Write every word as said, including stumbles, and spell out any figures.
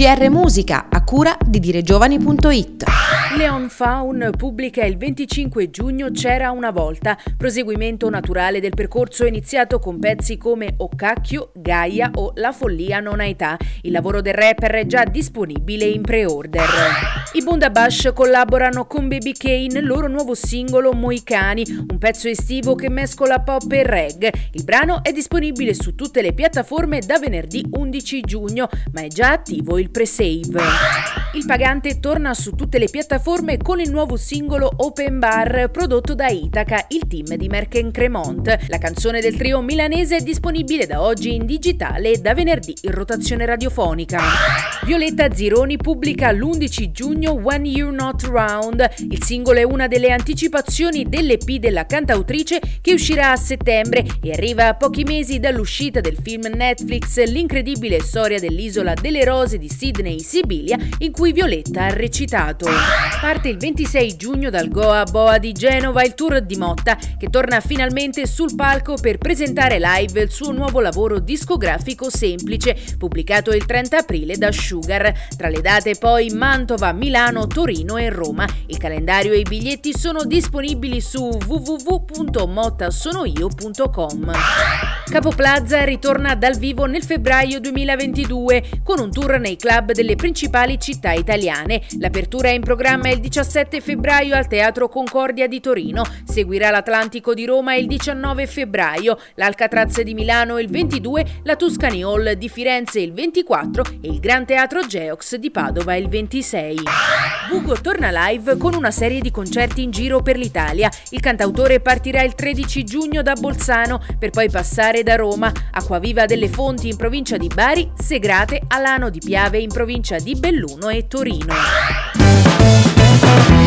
G R Musica, a cura di diregiovani punto it. Leon Faun pubblica il venticinque giugno C'era una volta, proseguimento naturale del percorso iniziato con pezzi come O Cacchio, Gaia o La follia non ha età. Il lavoro del rapper è già disponibile in pre-order. I Bundabash collaborano con Baby K nel loro nuovo singolo Moicani, un pezzo estivo che mescola pop e reggae. Il brano è disponibile su tutte le piattaforme da venerdì undici giugno, ma è già attivo il pre-save. Il Pagante torna su tutte le piattaforme con il nuovo singolo Open Bar prodotto da Itaca, il team di Merken Cremont. La canzone del trio milanese è disponibile da oggi in digitale e da venerdì in rotazione radiofonica. Violetta Zironi pubblica l'undici giugno When You're Not Around. Il singolo è una delle anticipazioni dell'E P della cantautrice che uscirà a settembre e arriva a pochi mesi dall'uscita del film Netflix L'incredibile storia dell'isola delle rose di Sydney, Sibilia, in cui Violetta ha recitato. Parte il ventisei giugno dal Goa Boa di Genova il tour di Motta, che torna finalmente sul palco per presentare live il suo nuovo lavoro discografico Semplice, pubblicato il trenta aprile da Sugar. Tra le date poi Mantova, Milano, Torino e Roma. Il calendario e i biglietti sono disponibili su w w w punto mottasonoio punto com. Capo Plaza ritorna dal vivo nel febbraio duemilaventidue con un tour nei club delle principali città italiane. L'apertura è in programma il diciassette febbraio al Teatro Concordia di Torino, seguirà l'Atlantico di Roma il diciannove febbraio, l'Alcatraz di Milano il ventidue, la Tuscany Hall di Firenze il ventiquattro e il Gran Teatro Geox di Padova il ventisei. Bugo torna live con una serie di concerti in giro per l'Italia. Il cantautore partirà il tredici giugno da Bolzano per poi passare da Roma, Acquaviva delle Fonti in provincia di Bari, Segrate, Alano di Piave in provincia di Belluno e Torino.